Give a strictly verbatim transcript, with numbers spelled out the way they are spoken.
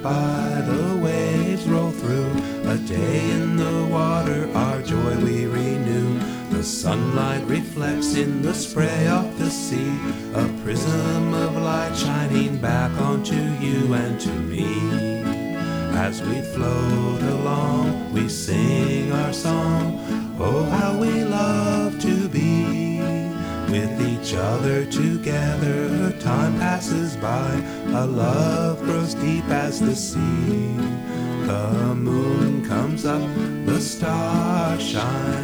by, the waves roll through. A day in the water, our joy we renew. The sunlight reflects in the spray of the sea, a prism of light shining back onto you and to me. As we float along, we sing our song. Oh, how we love to be with each other together. Time passes by, our love grows deep as the sea. The moon comes up, the stars shine.